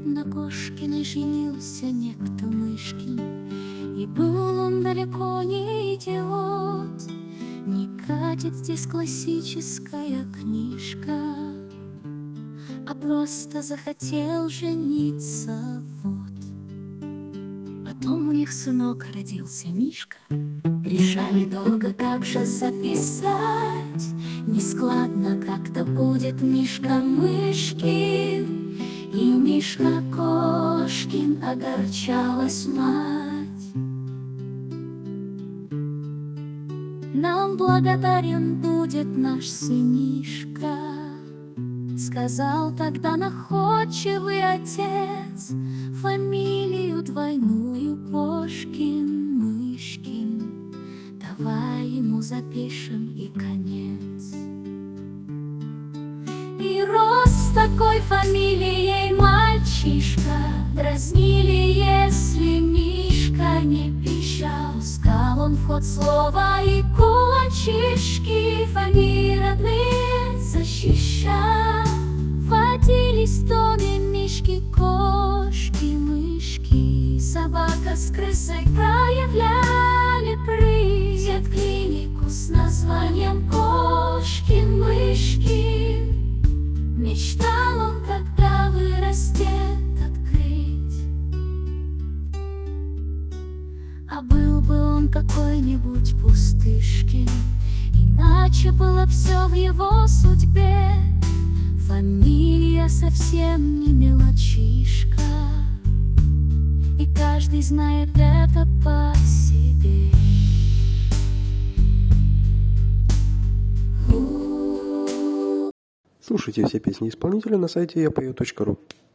На Кошкиной женился некто Мышкин, и был он далеко не идиот. Не катит здесь классическая книжка, а просто захотел жениться, вот. Потом у них сынок родился, Мишка. Решали долго, как же записать. Нескладно как-то будет Мишка Мышкин и Мишка Кошкин, огорчалась мать. Нам благодарен будет наш сынишка, сказал тогда находчивый отец. Фамилию двойную Кошкин-Мышкин, давай ему запишем и конец. И рос с такой фамилией мальчишка, дразнили, если Мишка не пищал. Искал он вход слова и кулачишки, фамилии родные защищал. Водились в доме Мишки кошки-мышки, собака с крысой проявляли прыгать в клинику с названием Кошкин-Мышкин. Мечтал он, когда вырастет, открыть. А был бы он какой-нибудь пустышкин, иначе было все в его судьбе. Фамилия совсем не мелочишка, и каждый знает это по себе. Слушайте все песни исполнителя на сайте yapою.ru.